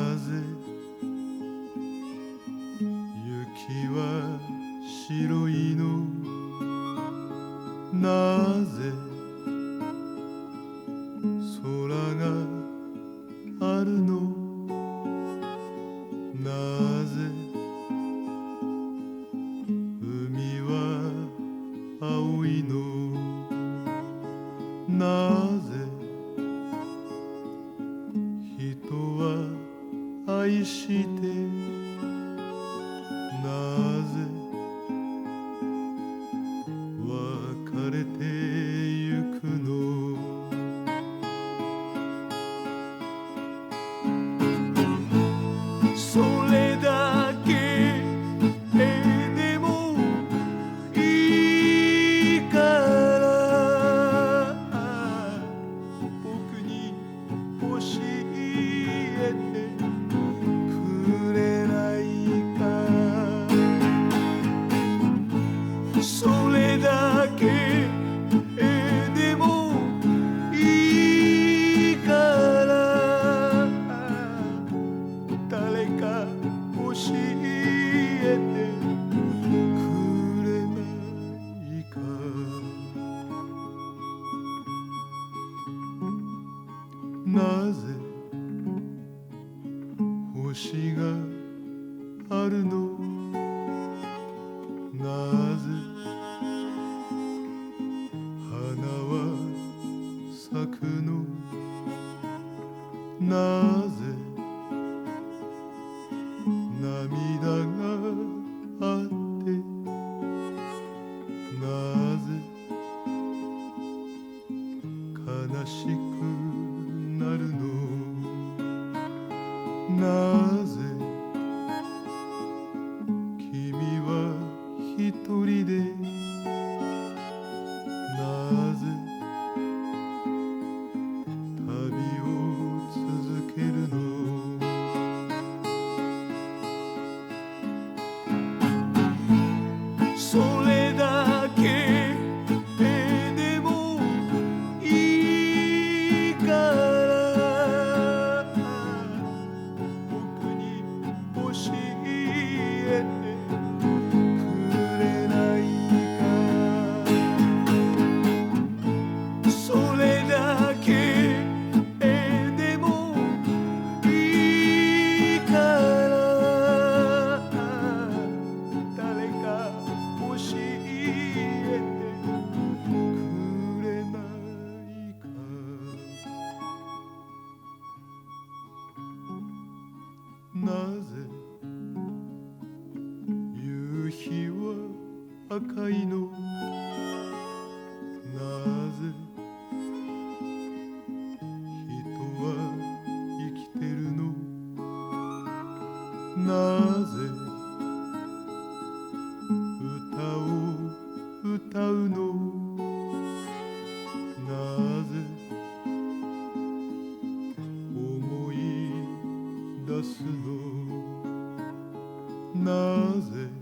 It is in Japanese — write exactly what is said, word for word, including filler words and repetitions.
ぜ雪は白いのなぜ空があるのなぜ海は青いのなぜ人は愛してなぜ別れてゆくのそれだけでもいいから僕に教えてくれないかそれだけでもいいから誰か教えてくれないかなぜ星があるのなぜ花は咲くのなぜ涙があってなぜ悲しくなるのなぜ君は一人でなぜ旅を続けるのそれだけでもいいから僕に教えてくれないかそれだけでもいいから誰か教えてくれないかなぜ夕日は赤いのなぜ人は生きてるのなぜ歌を歌うのなぜ思い出すのなぜ